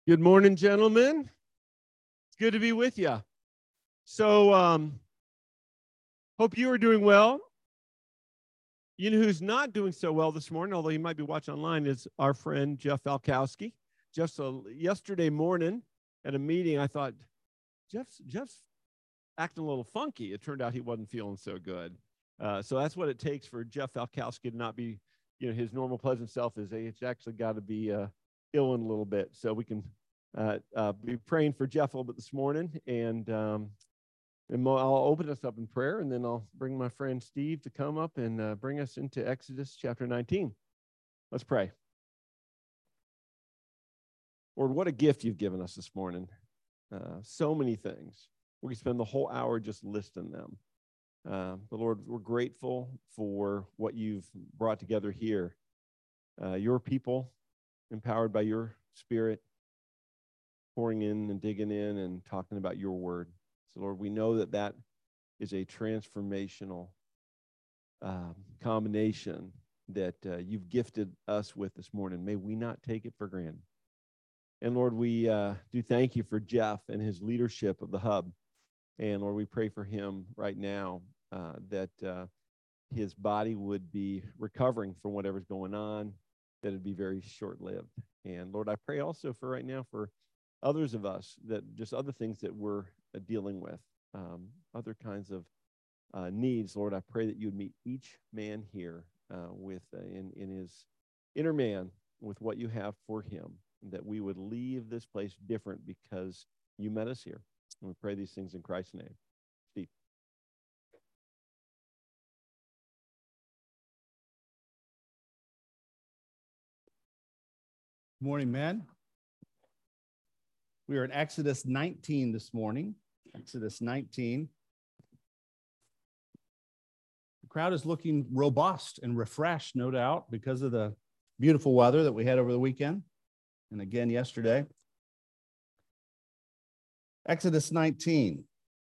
Good morning, gentlemen. It's good to be with you. So, hope you are doing well. You know who's not doing so well this morning, although you might be watching online, is our friend Jeff Falkowski. Just yesterday morning at a meeting, I thought, Jeff's acting a little funky. It turned out he wasn't feeling so good. So that's what it takes for Jeff Falkowski to not be, his normal pleasant self. It's actually got to be ill in a little bit. So we can be praying for Jeff a little bit this morning, and I'll open us up in prayer, and then I'll bring my friend Steve to come up and bring us into Exodus chapter 19. Let's pray. Lord, what a gift you've given us this morning. So many things. We can spend the whole hour just listing them. But Lord, we're grateful for what you've brought together here. Your people, empowered by your Spirit, pouring in and digging in and talking about your word. So, Lord, we know that that is a transformational combination that you've gifted us with this morning. May we not take it for granted. And, Lord, we do thank you for Jeff and his leadership of the Hub. And, Lord, we pray for him right now that his body would be recovering from whatever's going on, that it'd be very short-lived. And, Lord, I pray also for right now for others of us, that just other things that we're dealing with, other kinds of needs. Lord, I pray that you would meet each man here with in his inner man with what you have for him, that we would leave this place different because you met us here. And we pray these things in Christ's name. Steve. Good morning, men. We are in Exodus 19 this morning. Exodus 19. The crowd is looking robust and refreshed, no doubt, because of the beautiful weather that we had over the weekend and again yesterday. Exodus 19.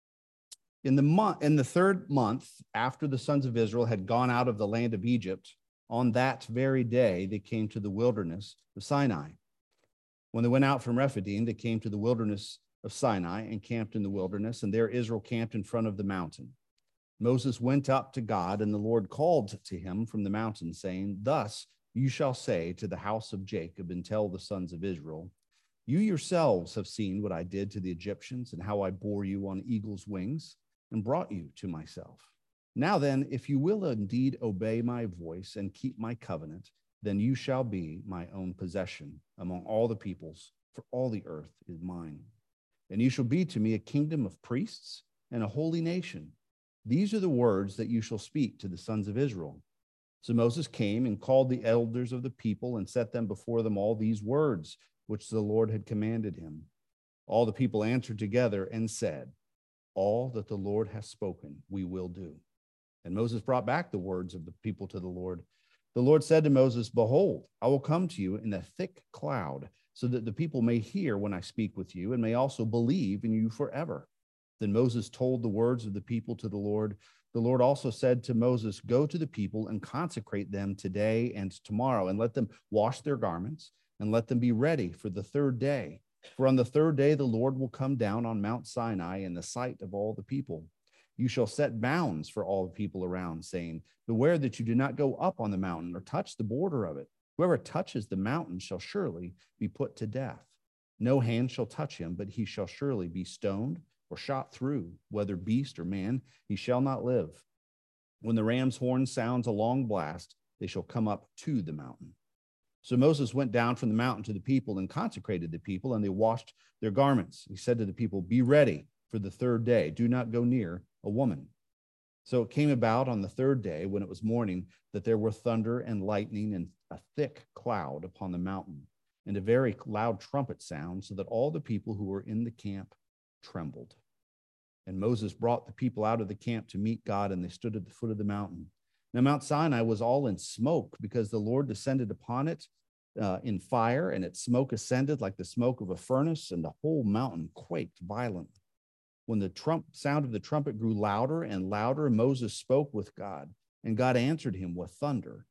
In the third month after the sons of Israel had gone out of the land of Egypt, on that very day they came to the wilderness of Sinai. When they went out from Rephidim, they came to the wilderness of Sinai and camped in the wilderness, and there Israel camped in front of the mountain. Moses went up to God, and the Lord called to him from the mountain, saying, "Thus you shall say to the house of Jacob and tell the sons of Israel, you yourselves have seen what I did to the Egyptians and how I bore you on eagle's wings and brought you to myself. Now then, if you will indeed obey my voice and keep my covenant, then you shall be my own possession among all the peoples, for all the earth is mine. And you shall be to me a kingdom of priests and a holy nation. These are the words that you shall speak to the sons of Israel." So Moses came and called the elders of the people and set them before them all these words, which the Lord had commanded him. All the people answered together and said, "All that the Lord has spoken, we will do." And Moses brought back the words of the people to the Lord. The Lord said to Moses, "Behold, I will come to you in a thick cloud, so that the people may hear when I speak with you and may also believe in you forever." Then Moses told the words of the people to the Lord. The Lord also said to Moses, "Go to the people and consecrate them today and tomorrow, and let them wash their garments, and let them be ready for the third day. For on the third day the Lord will come down on Mount Sinai in the sight of all the people. You shall set bounds for all the people around, saying, beware that you do not go up on the mountain or touch the border of it. Whoever touches the mountain shall surely be put to death. No hand shall touch him, but he shall surely be stoned or shot through, whether beast or man, he shall not live. When the ram's horn sounds a long blast, they shall come up to the mountain." So Moses went down from the mountain to the people and consecrated the people, and they washed their garments. He said to the people, "Be ready for the third day. Do not go near a woman." So it came about on the third day, when it was morning, that there were thunder and lightning and a thick cloud upon the mountain, and a very loud trumpet sound, so that all the people who were in the camp trembled. And Moses brought the people out of the camp to meet God, and they stood at the foot of the mountain. Now Mount Sinai was all in smoke, because the Lord descended upon it in fire, and its smoke ascended like the smoke of a furnace, and the whole mountain quaked violently. When the sound of the trumpet grew louder and louder, Moses spoke with God, and God answered him with thunder.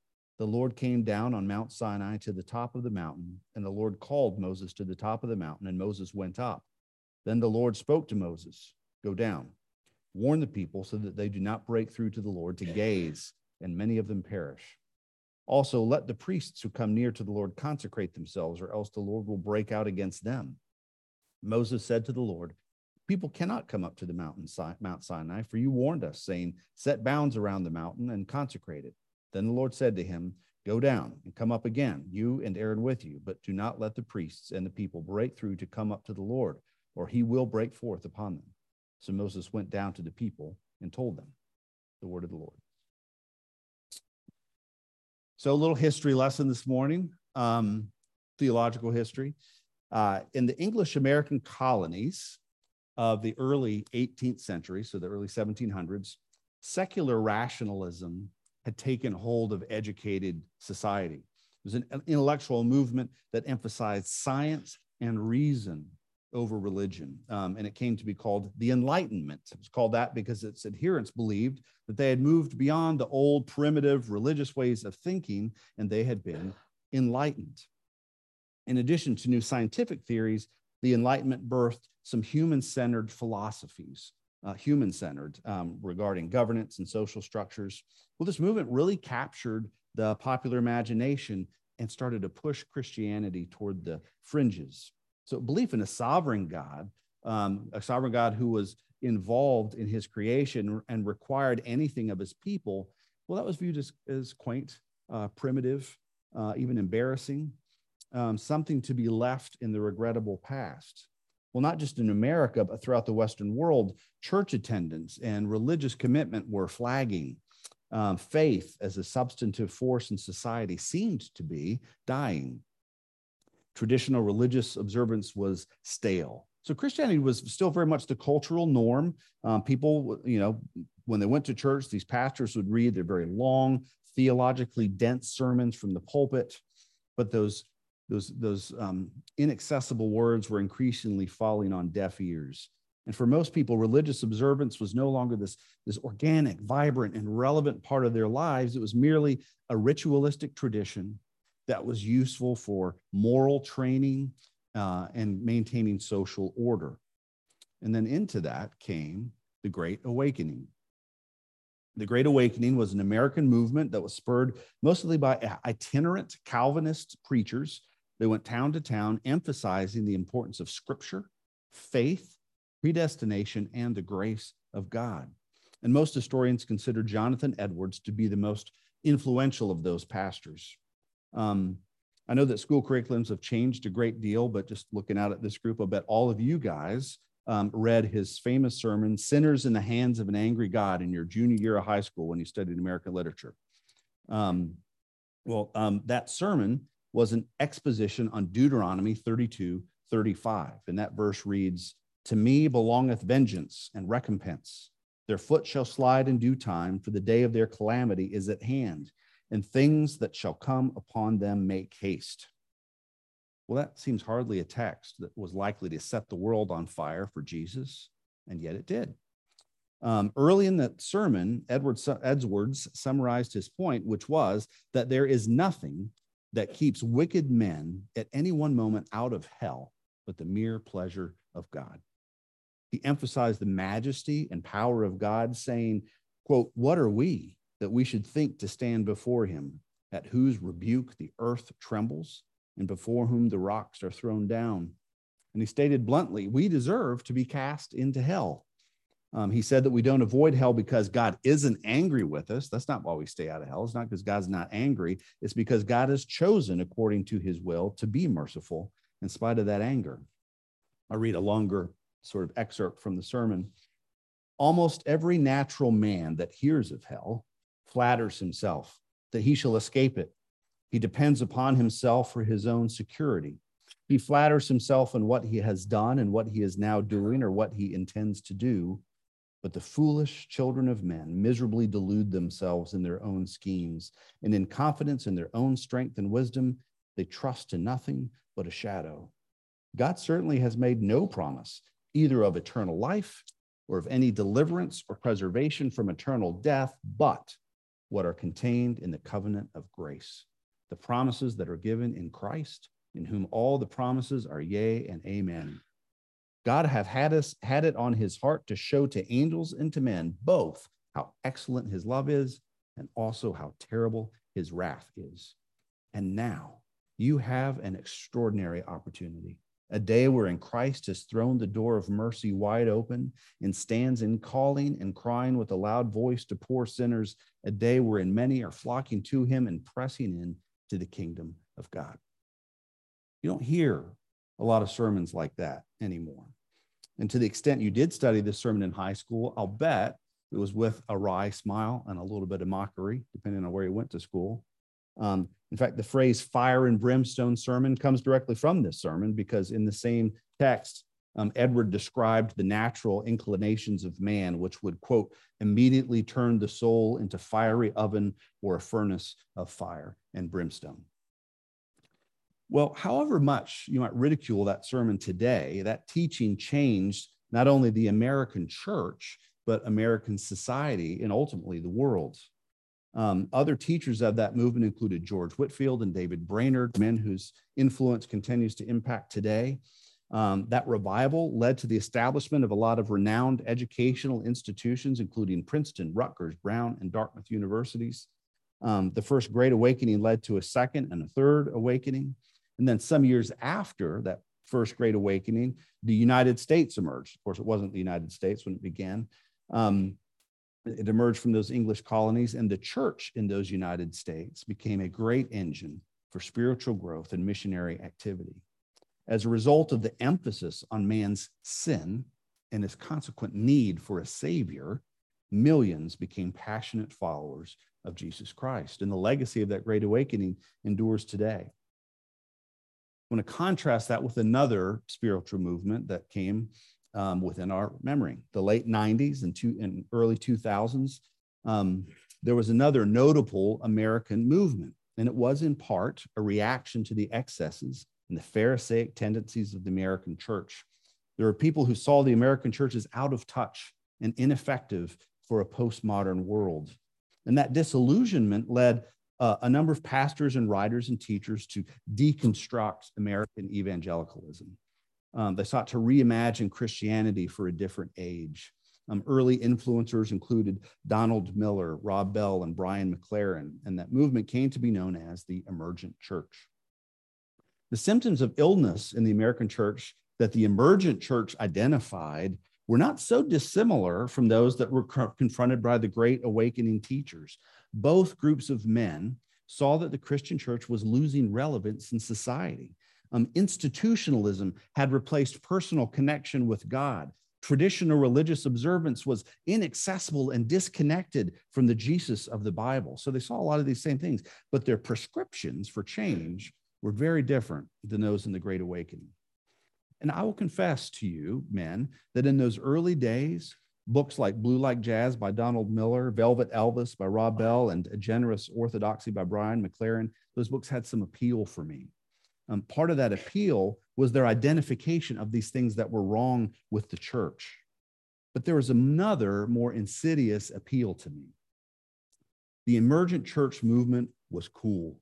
the Lord came down on Mount Sinai to the top of the mountain, and the Lord called Moses to the top of the mountain, and Moses went up. Then the Lord spoke to Moses, "Go down, warn the people so that they do not break through to the Lord to gaze, and many of them perish. Also, let the priests who come near to the Lord consecrate themselves, or else the Lord will break out against them." Moses said to the Lord, "People cannot come up to the Mount Sinai, for you warned us, saying, 'Set bounds around the mountain and consecrate it.' Then the Lord said to him, 'Go down and come up again, you and Aaron with you, but do not let the priests and the people break through to come up to the Lord, or he will break forth upon them.' So Moses went down to the people and told them the word of the Lord." So a little history lesson this morning, theological history. In the English-American colonies of the early 18th century, so the early 1700s, secular rationalism had taken hold of educated society. It was an intellectual movement that emphasized science and reason over religion, and it came to be called the Enlightenment. It was called that because its adherents believed that they had moved beyond the old primitive religious ways of thinking, and they had been enlightened. In addition to new scientific theories, the Enlightenment birthed some human-centered philosophies, regarding governance and social structures. Well, this movement really captured the popular imagination and started to push Christianity toward the fringes. So belief in a sovereign God who was involved in his creation and required anything of his people, well, that was viewed as quaint, primitive, even embarrassing, something to be left in the regrettable past. Well, not just in America, but throughout the Western world, church attendance and religious commitment were flagging. Faith as a substantive force in society seemed to be dying. Traditional religious observance was stale. So Christianity was still very much the cultural norm. People, when they went to church, these pastors would read their very long, theologically dense sermons from the pulpit, but those inaccessible words were increasingly falling on deaf ears. And for most people, religious observance was no longer this organic, vibrant, and relevant part of their lives. It was merely a ritualistic tradition that was useful for moral training and maintaining social order. And then into that came the Great Awakening. The Great Awakening was an American movement that was spurred mostly by itinerant Calvinist preachers. They went town to town, emphasizing the importance of Scripture, faith, predestination, and the grace of God. And most historians consider Jonathan Edwards to be the most influential of those pastors. I know that school curriculums have changed a great deal, but just looking out at this group, I bet all of you guys read his famous sermon, "Sinners in the Hands of an Angry God," in your junior year of high school when you studied American literature. That sermon was an exposition on Deuteronomy 32:35. And that verse reads, "To me belongeth vengeance and recompense. Their foot shall slide in due time, for the day of their calamity is at hand, and things that shall come upon them make haste." Well, that seems hardly a text that was likely to set the world on fire for Jesus, and yet it did. Early in that sermon, Edwards summarized his point, which was that there is nothing that keeps wicked men at any one moment out of hell but the mere pleasure of God. He emphasized the majesty and power of God, saying, quote, "What are we that we should think to stand before him, at whose rebuke the earth trembles, and before whom the rocks are thrown down?" And he stated bluntly, we deserve to be cast into hell. He said that we don't avoid hell because God isn't angry with us. That's not why we stay out of hell. It's not because God's not angry. It's because God has chosen, according to his will, to be merciful in spite of that anger. I'll read a longer sort of excerpt from the sermon. "Almost every natural man that hears of hell flatters himself that he shall escape it. He depends upon himself for his own security. He flatters himself in what he has done and what he is now doing or what he intends to do. But the foolish children of men miserably delude themselves in their own schemes, and in confidence in their own strength and wisdom, they trust to nothing but a shadow. God certainly has made no promise, either of eternal life or of any deliverance or preservation from eternal death, but what are contained in the covenant of grace, the promises that are given in Christ, in whom all the promises are yea and amen. God hath had it on his heart to show to angels and to men both how excellent his love is and also how terrible his wrath is. And now you have an extraordinary opportunity, a day wherein Christ has thrown the door of mercy wide open and stands in calling and crying with a loud voice to poor sinners, a day wherein many are flocking to him and pressing in to the kingdom of God. You don't hear a lot of sermons like that anymore. And to the extent you did study this sermon in high school, I'll bet it was with a wry smile and a little bit of mockery, depending on where you went to school. In fact, the phrase fire and brimstone sermon comes directly from this sermon, because in the same text, Edward described the natural inclinations of man, which would, quote, immediately turn the soul into fiery oven or a furnace of fire and brimstone. Well, however much you might ridicule that sermon today, that teaching changed not only the American church, but American society and ultimately the world. Other teachers of that movement included George Whitefield and David Brainerd, men whose influence continues to impact today. That revival led to the establishment of a lot of renowned educational institutions, including Princeton, Rutgers, Brown, and Dartmouth universities. The First Great Awakening led to a second and a third awakening. And then some years after that First Great Awakening, the United States emerged. Of course, it wasn't the United States when it began. It emerged from those English colonies, and the church in those United States became a great engine for spiritual growth and missionary activity. As a result of the emphasis on man's sin and his consequent need for a savior, millions became passionate followers of Jesus Christ. And the legacy of that Great Awakening endures today. I want to contrast that with another spiritual movement that came within our memory. The late 90s and early 2000s, there was another notable American movement, and it was in part a reaction to the excesses and the Pharisaic tendencies of the American church. There were people who saw the American church as out of touch and ineffective for a postmodern world. And that disillusionment led a number of pastors and writers and teachers to deconstruct American evangelicalism. They sought to reimagine Christianity for a different age. Early influencers included Donald Miller, Rob Bell, and Brian McLaren, and that movement came to be known as the emergent church. The symptoms of illness in the American church that the emergent church identified were not so dissimilar from those that were confronted by the Great Awakening teachers. Both groups of men saw that the Christian church was losing relevance in society. Institutionalism had replaced personal connection with God. Traditional religious observance was inaccessible and disconnected from the Jesus of the Bible. So they saw a lot of these same things, but their prescriptions for change were very different than those in the Great Awakening. And I will confess to you, men, that in those early days, books like Blue Like Jazz by Donald Miller, Velvet Elvis by Rob Bell, and A Generous Orthodoxy by Brian McLaren, those books had some appeal for me. Part of that appeal was their identification of these things that were wrong with the church. But there was another more insidious appeal to me. The emergent church movement was cool.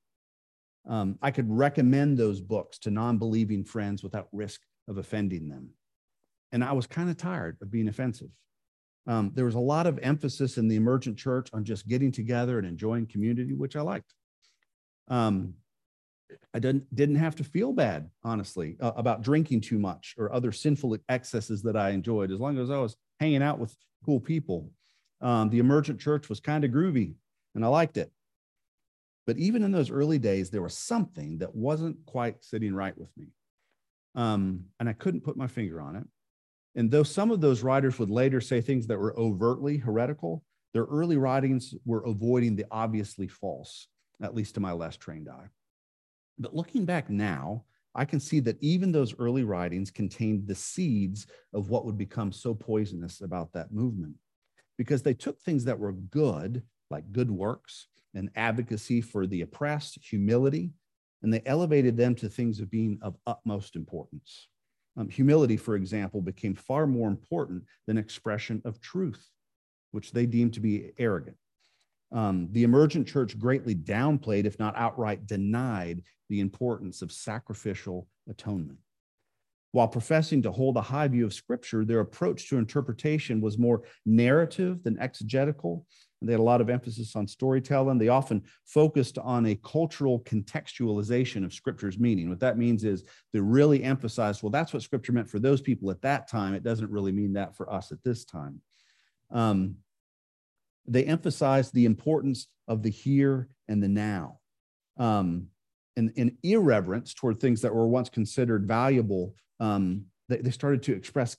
I could recommend those books to non-believing friends without risk of offending them. And I was kind of tired of being offensive. There was a lot of emphasis in the emergent church on just getting together and enjoying community, which I liked. I didn't have to feel bad, honestly, about drinking too much or other sinful excesses that I enjoyed, as long as I was hanging out with cool people. The emergent church was kind of groovy, and I liked it. But even in those early days, there was something that wasn't quite sitting right with me. And I couldn't put my finger on it. And though some of those writers would later say things that were overtly heretical, their early writings were avoiding the obviously false, at least to my less trained eye. But looking back now, I can see that even those early writings contained the seeds of what would become so poisonous about that movement, because they took things that were good, like good works and advocacy for the oppressed, humility, and they elevated them to things of being of utmost importance. Humility, for example, became far more important than expression of truth, which they deemed to be arrogant. The emergent church greatly downplayed, if not outright denied, the importance of sacrificial atonement. While professing to hold a high view of Scripture, their approach to interpretation was more narrative than exegetical. They had a lot of emphasis on storytelling. They often focused on a cultural contextualization of Scripture's meaning. What that means is they really emphasized, well, that's what Scripture meant for those people at that time. It doesn't really mean that for us at this time. They emphasized the importance of the here and the now. And irreverence toward things that were once considered valuable, they started to express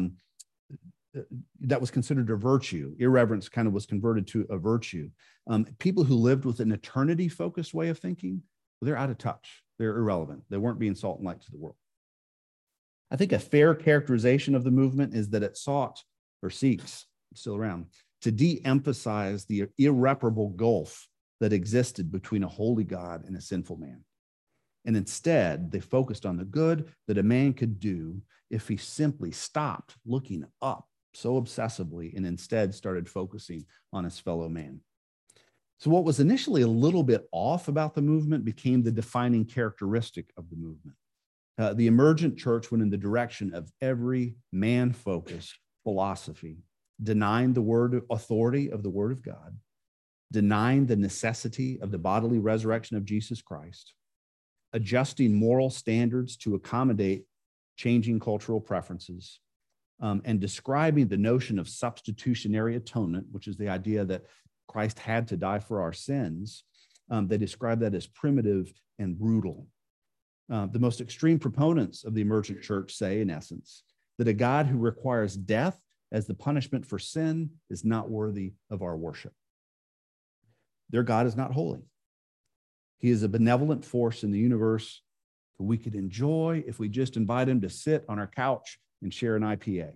that was considered a virtue. Irreverence kind of was converted to a virtue. People who lived with an eternity-focused way of thinking, well, they're out of touch. They're irrelevant. They weren't being salt and light to the world. I think a fair characterization of the movement is that it sought or seeks, still around, to de-emphasize the irreparable gulf that existed between a holy God and a sinful man. And instead, they focused on the good that a man could do if he simply stopped looking up so obsessively and instead started focusing on his fellow man. So what was initially a little bit off about the movement became the defining characteristic of the movement. The emergent church went in the direction of every man-focused philosophy, denying the authority of the Word of God, denying the necessity of the bodily resurrection of Jesus Christ, adjusting moral standards to accommodate changing cultural preferences, and describing the notion of substitutionary atonement, which is the idea that Christ had to die for our sins. They describe that as primitive and brutal. The most extreme proponents of the emergent church say, in essence, that a God who requires death as the punishment for sin is not worthy of our worship. Their God is not holy. He is a benevolent force in the universe that we could enjoy if we just invite him to sit on our couch and share an IPA.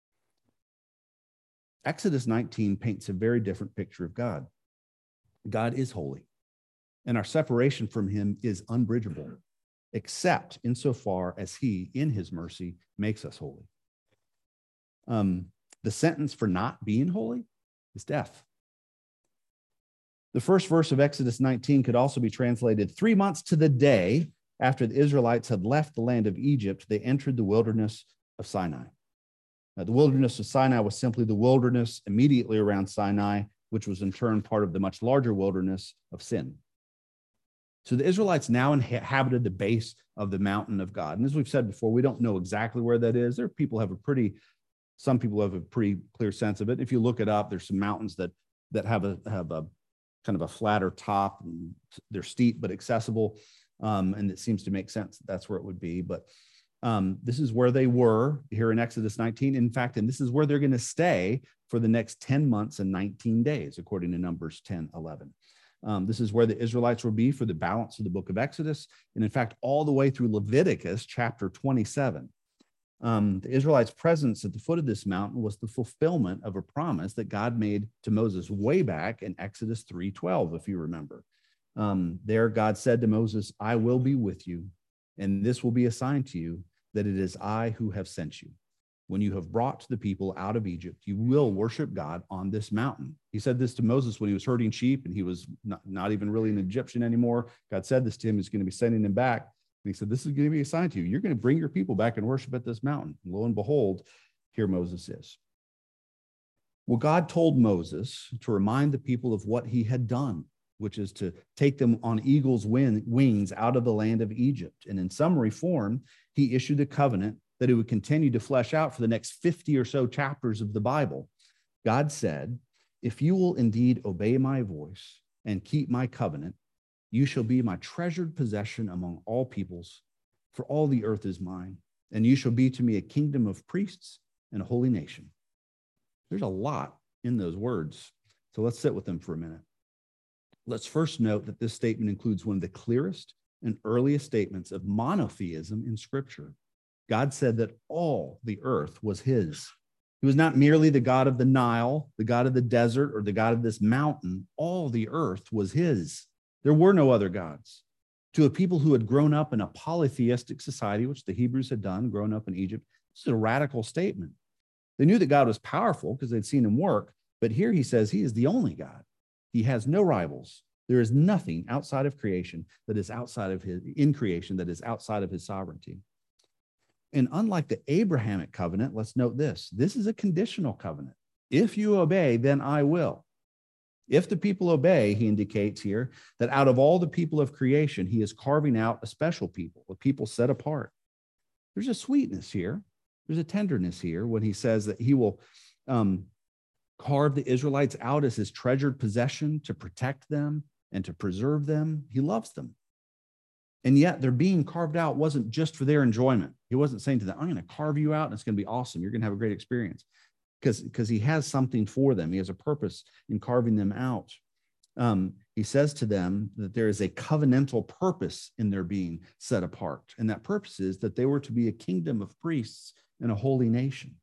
Exodus 19 paints a very different picture of God. God is holy, and our separation from him is unbridgeable, except insofar as he, in his mercy, makes us holy. The sentence for not being holy is death. The first verse of Exodus 19 could also be translated 3 months to the day after the Israelites had left the land of Egypt, they entered the wilderness of Sinai. Now, the wilderness of Sinai was simply the wilderness immediately around Sinai, which was in turn part of the much larger wilderness of Sin. So the Israelites now inhabited the base of the mountain of God. And as we've said before, we don't know exactly where that is. Some people have a pretty clear sense of it. If you look it up, there's some mountains that have a kind of a flatter top, and they're steep but accessible. And it seems to make sense that's where it would be. But this is where they were here in Exodus 19. In fact, and this is where they're going to stay for the next 10 months and 19 days, according to Numbers 10:11. This is where the Israelites will be for the balance of the book of Exodus. And in fact, all the way through Leviticus chapter 27. The Israelites' presence at the foot of this mountain was the fulfillment of a promise that God made to Moses way back in Exodus 3:12, if you remember. There, God said to Moses, I will be with you, and this will be a sign to you that it is I who have sent you. When you have brought the people out of Egypt, you will worship God on this mountain. He said this to Moses when he was herding sheep, and he was not even really an Egyptian anymore. God said this to him, he's going to be sending him back. And he said, this is going to be a sign to you. You're going to bring your people back and worship at this mountain. And lo and behold, here Moses is. Well, God told Moses to remind the people of what he had done, which is to take them on eagle's wings out of the land of Egypt. And in summary form, he issued a covenant that he would continue to flesh out for the next 50 or so chapters of the Bible. God said, if you will indeed obey my voice and keep my covenant, you shall be my treasured possession among all peoples, for all the earth is mine, and you shall be to me a kingdom of priests and a holy nation. There's a lot in those words, so let's sit with them for a minute. Let's first note that this statement includes one of the clearest and earliest statements of monotheism in Scripture. God said that all the earth was his. He was not merely the God of the Nile, the God of the desert, or the God of this mountain. All the earth was his. There were no other gods. To a people who had grown up in a polytheistic society, which the Hebrews had done, grown up in Egypt, this is a radical statement. They knew that God was powerful because they'd seen him work, but here he says he is the only God. He has no rivals. There is nothing outside of creation that is outside of in creation that is outside of his sovereignty. And unlike the Abrahamic covenant, let's note this. This is a conditional covenant. If you obey, then I will. If the people obey, he indicates here that out of all the people of creation, he is carving out a special people, a people set apart. There's a sweetness here. There's a tenderness here when he says that he will carve the Israelites out as his treasured possession to protect them and to preserve them. He loves them. And yet their being carved out wasn't just for their enjoyment. He wasn't saying to them, I'm going to carve you out and it's going to be awesome. You're going to have a great experience. Because he has something for them. He has a purpose in carving them out. He says to them that there is a covenantal purpose in their being set apart. And that purpose is that they were to be a kingdom of priests and a holy nation.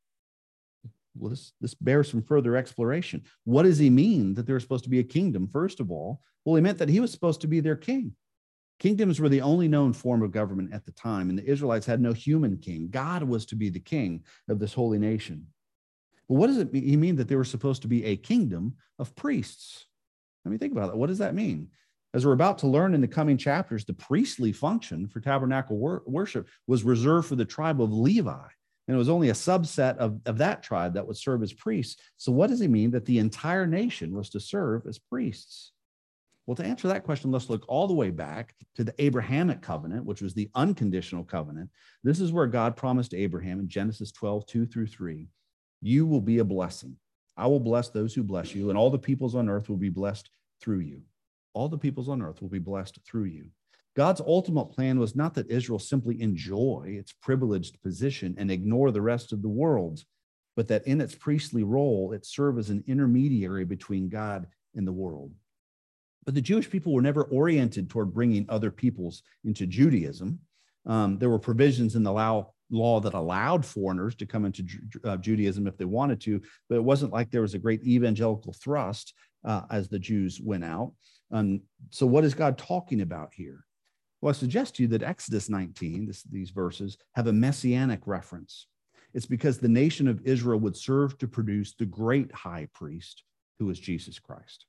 Well, this bears some further exploration. What does he mean that they're supposed to be a kingdom? First of all, well, he meant that he was supposed to be their king. Kingdoms were the only known form of government at the time, and the Israelites had no human king. God was to be the king of this holy nation. Well, what does it mean? He mean that they were supposed to be a kingdom of priests? I mean, think about that. What does that mean? As we're about to learn in the coming chapters, the priestly function for tabernacle worship was reserved for the tribe of Levi. And it was only a subset of that tribe that would serve as priests. So what does he mean that the entire nation was to serve as priests? Well, to answer that question, let's look all the way back to the Abrahamic covenant, which was the unconditional covenant. This is where God promised Abraham in Genesis 12, 2-3, you will be a blessing. I will bless those who bless you, and all the peoples on earth will be blessed through you. All the peoples on earth will be blessed through you. God's ultimate plan was not that Israel simply enjoy its privileged position and ignore the rest of the world, but that in its priestly role, it serve as an intermediary between God and the world. But the Jewish people were never oriented toward bringing other peoples into Judaism. There were provisions in the law that allowed foreigners to come into Judaism if they wanted to, but it wasn't like there was a great evangelical thrust as the Jews went out. So what is God talking about here? Well, I suggest to you that Exodus 19, these verses, have a messianic reference. It's because the nation of Israel would serve to produce the great high priest, who is Jesus Christ.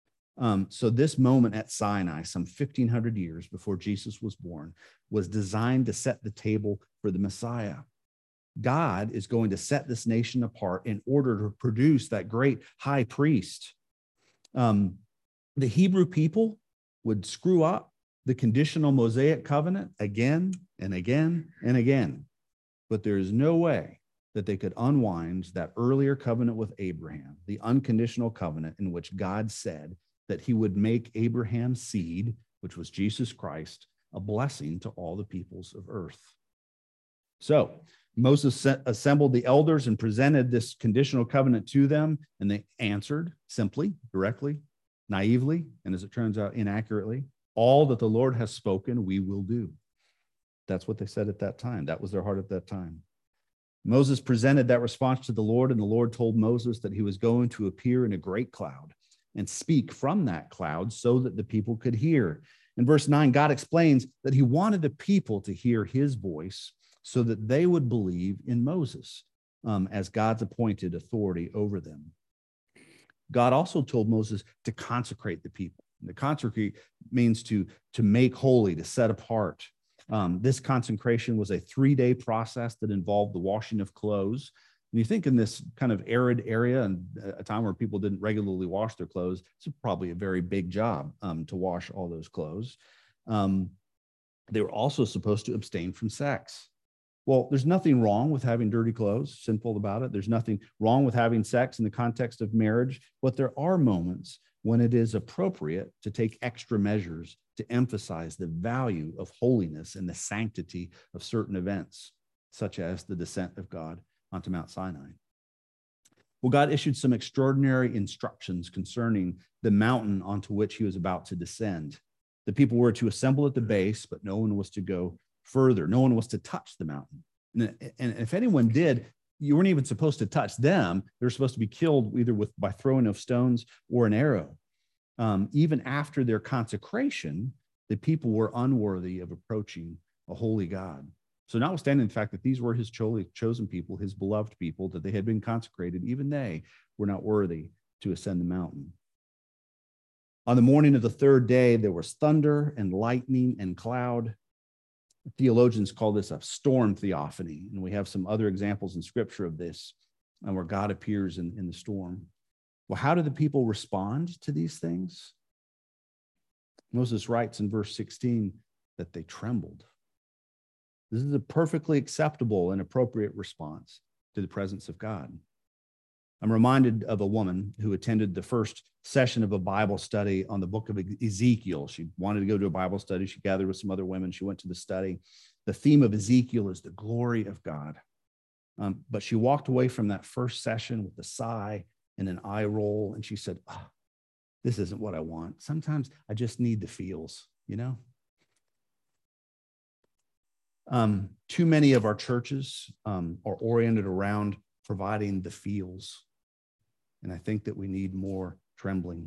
So this moment at Sinai, some 1,500 years before Jesus was born, was designed to set the table for the Messiah. God is going to set this nation apart in order to produce that great high priest. The Hebrew people would screw up the conditional Mosaic covenant again and again and again, but there is no way that they could unwind that earlier covenant with Abraham, the unconditional covenant in which God said that he would make Abraham's seed, which was Jesus Christ, a blessing to all the peoples of earth. So Moses assembled the elders and presented this conditional covenant to them, and they answered simply, directly, naively, and as it turns out, inaccurately, all that the Lord has spoken, we will do. That's what they said at that time. That was their heart at that time. Moses presented that response to the Lord, and the Lord told Moses that he was going to appear in a great cloud and speak from that cloud so that the people could hear. In verse 9, God explains that he wanted the people to hear his voice so that they would believe in Moses as God's appointed authority over them. God also told Moses to consecrate the people. And to consecrate means to make holy, to set apart. This consecration was a 3-day process that involved the washing of clothes. And you think in this kind of arid area and a time where people didn't regularly wash their clothes, it's probably a very big job to wash all those clothes. They were also supposed to abstain from sex. Well, there's nothing wrong with having dirty clothes, sinful about it. There's nothing wrong with having sex in the context of marriage, but there are moments when it is appropriate to take extra measures to emphasize the value of holiness and the sanctity of certain events, such as the descent of God onto Mount Sinai. Well, God issued some extraordinary instructions concerning the mountain onto which he was about to descend. The people were to assemble at the base, but no one was to go further. No one was to touch the mountain. And if anyone did, you weren't even supposed to touch them. They were supposed to be killed either by throwing of stones or an arrow. Even after their consecration, the people were unworthy of approaching a holy God. So notwithstanding the fact that these were his chosen people, his beloved people, that they had been consecrated, even they were not worthy to ascend the mountain. On the morning of the third day, there was thunder and lightning and cloud. Theologians call this a storm theophany, and we have some other examples in Scripture of this, and where God appears in the storm. Well, how do the people respond to these things? Moses writes in verse 16 that they trembled. This is a perfectly acceptable and appropriate response to the presence of God. I'm reminded of a woman who attended the first session of a Bible study on the book of Ezekiel. She wanted to go to a Bible study. She gathered with some other women. She went to the study. The theme of Ezekiel is the glory of God. But she walked away from that first session with a sigh and an eye roll. And she said, this isn't what I want. Sometimes I just need the feels, you know? Too many of our churches are oriented around providing the feels. And I think that we need more trembling.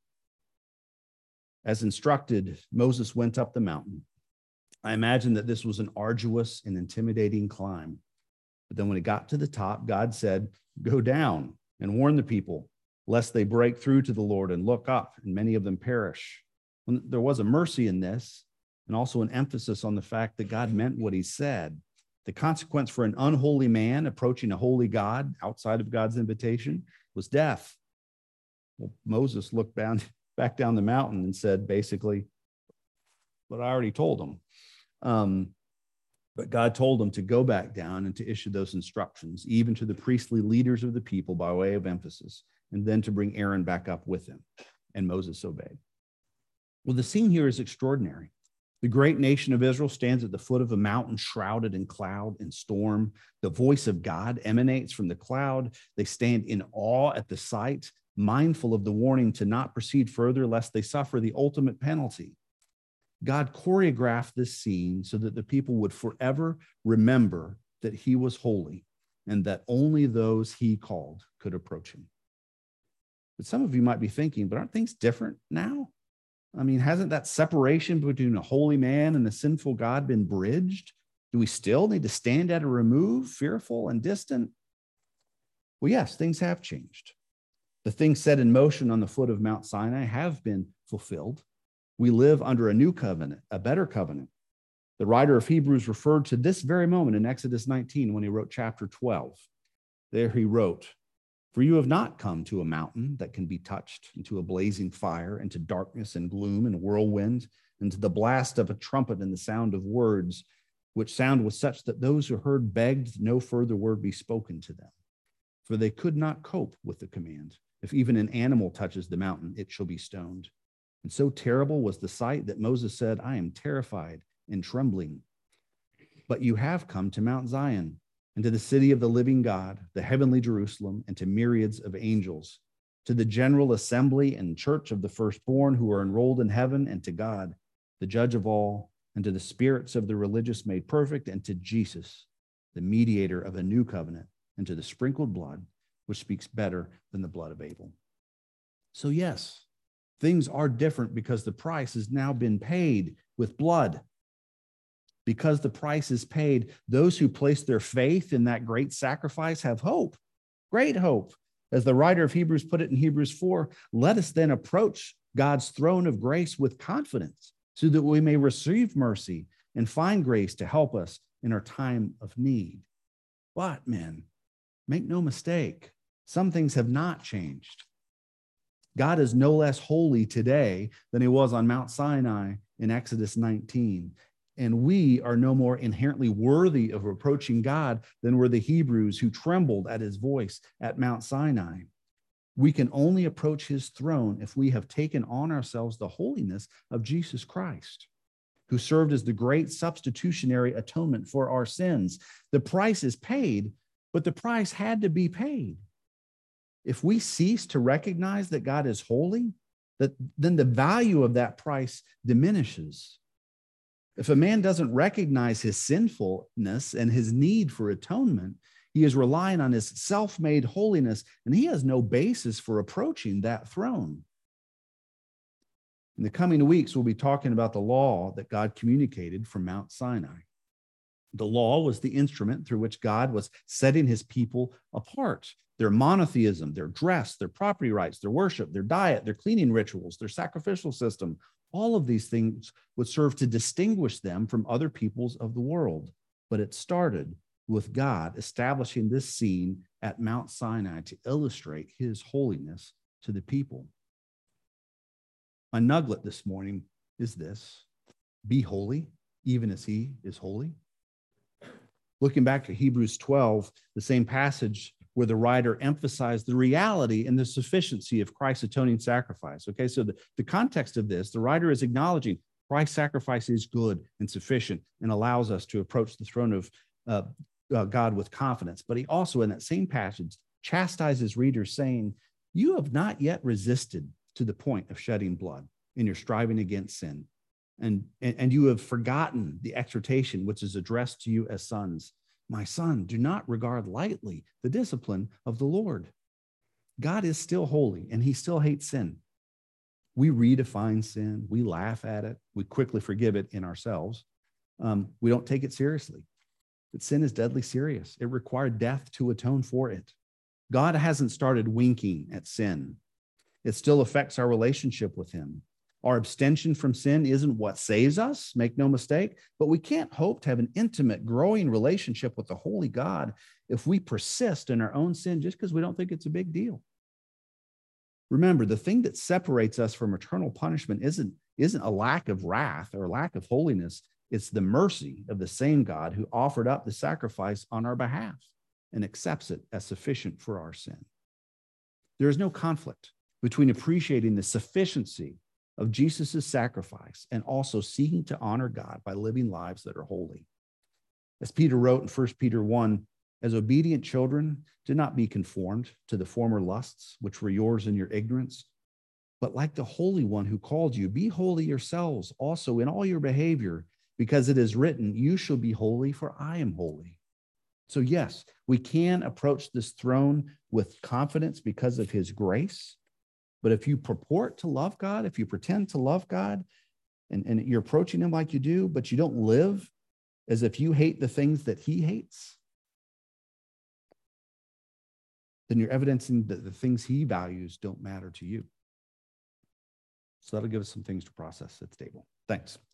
As instructed, Moses went up the mountain. I imagine that this was an arduous and intimidating climb. But then when he got to the top, God said, go down and warn the people, lest they break through to the Lord and look up, and many of them perish. There was a mercy in this, and also an emphasis on the fact that God meant what he said. The consequence for an unholy man approaching a holy God outside of God's invitation was death. Well, Moses looked back down the mountain and said, basically, what I already told him. But God told him to go back down and to issue those instructions, even to the priestly leaders of the people by way of emphasis, and then to bring Aaron back up with him. And Moses obeyed. Well, the scene here is extraordinary. The great nation of Israel stands at the foot of a mountain shrouded in cloud and storm. The voice of God emanates from the cloud. They stand in awe at the sight, mindful of the warning to not proceed further lest they suffer the ultimate penalty. God choreographed this scene so that the people would forever remember that he was holy and that only those he called could approach him. But some of you might be thinking, but aren't things different now? I mean, hasn't that separation between a holy man and a sinful God been bridged? Do we still need to stand at a remove, fearful and distant? Well, yes, things have changed. The things set in motion on the foot of Mount Sinai have been fulfilled. We live under a new covenant, a better covenant. The writer of Hebrews referred to this very moment in Exodus 19 when he wrote chapter 12. There he wrote, for you have not come to a mountain that can be touched, and to a blazing fire, and to darkness and gloom and whirlwind, and to the blast of a trumpet and the sound of words, which sound was such that those who heard begged no further word be spoken to them. For they could not cope with the command. If even an animal touches the mountain, it shall be stoned. And so terrible was the sight that Moses said, I am terrified and trembling. But you have come to Mount Zion, and to the city of the living God, the heavenly Jerusalem, and to myriads of angels, to the general assembly and church of the firstborn who are enrolled in heaven, and to God, the judge of all, and to the spirits of the religious made perfect, and to Jesus, the mediator of a new covenant, and to the sprinkled blood, which speaks better than the blood of Abel. So yes, things are different because the price has now been paid with blood. Because the price is paid, those who place their faith in that great sacrifice have hope, great hope. As the writer of Hebrews put it in Hebrews 4, let us then approach God's throne of grace with confidence so that we may receive mercy and find grace to help us in our time of need. But, men, make no mistake, some things have not changed. God is no less holy today than he was on Mount Sinai in Exodus 19. And we are no more inherently worthy of approaching God than were the Hebrews who trembled at his voice at Mount Sinai. We can only approach his throne if we have taken on ourselves the holiness of Jesus Christ, who served as the great substitutionary atonement for our sins. The price is paid, but the price had to be paid. If we cease to recognize that God is holy, then the value of that price diminishes. If a man doesn't recognize his sinfulness and his need for atonement, he is relying on his self-made holiness, and he has no basis for approaching that throne. In the coming weeks, we'll be talking about the law that God communicated from Mount Sinai. The law was the instrument through which God was setting his people apart. Their monotheism, their dress, their property rights, their worship, their diet, their cleaning rituals, their sacrificial system, all of these things would serve to distinguish them from other peoples of the world. But it started with God establishing this scene at Mount Sinai to illustrate his holiness to the people. My nugget this morning is this: be holy, even as he is holy. Looking back at Hebrews 12, the same passage where the writer emphasized the reality and the sufficiency of Christ's atoning sacrifice. Okay, so the context of this, the writer is acknowledging Christ's sacrifice is good and sufficient and allows us to approach the throne of God with confidence. But he also, in that same passage, chastises readers, saying, you have not yet resisted to the point of shedding blood in your striving against sin. And you have forgotten the exhortation which is addressed to you as sons. My son, do not regard lightly the discipline of the Lord. God is still holy, and he still hates sin. We redefine sin. We laugh at it. We quickly forgive it in ourselves. We don't take it seriously. But sin is deadly serious. It required death to atone for it. God hasn't started winking at sin. It still affects our relationship with him. Our abstention from sin isn't what saves us, make no mistake, but we can't hope to have an intimate, growing relationship with the holy God if we persist in our own sin just because we don't think it's a big deal. Remember, the thing that separates us from eternal punishment isn't a lack of wrath or a lack of holiness. It's the mercy of the same God who offered up the sacrifice on our behalf and accepts it as sufficient for our sin. There is no conflict between appreciating the sufficiency of Jesus' sacrifice and also seeking to honor God by living lives that are holy. As Peter wrote in 1 Peter 1, as obedient children, do not be conformed to the former lusts which were yours in your ignorance, but like the Holy One who called you, be holy yourselves also in all your behavior, because it is written, you shall be holy, for I am holy. So yes, we can approach this throne with confidence because of his grace. But if you purport to love God, if you pretend to love God, and you're approaching him like you do, but you don't live as if you hate the things that he hates, then you're evidencing that the things he values don't matter to you. So that'll give us some things to process at the table. Thanks.